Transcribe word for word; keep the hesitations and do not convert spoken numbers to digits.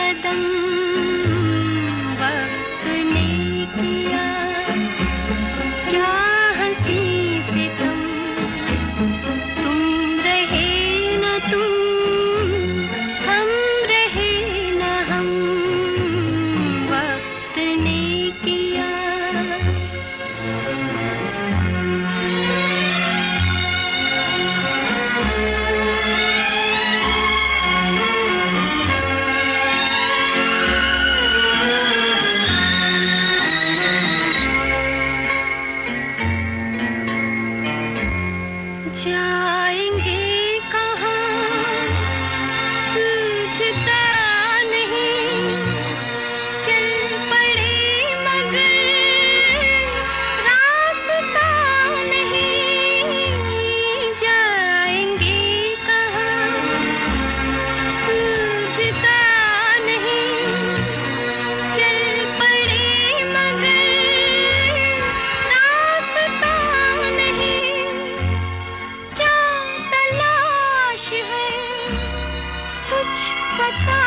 कदम वक्त ने किया, क्या हंसी सितम, तुम रहे न तुम, हम रहे न हम, वक्त ने किया। जाएंगे कहाँ सूझता नहीं, चल पड़े मगर रास्ता नहीं। जाएंगे कहाँ सूझता नहीं, चल पड़े मगर रास्ता नहीं। क्या तलाश है कुछ पता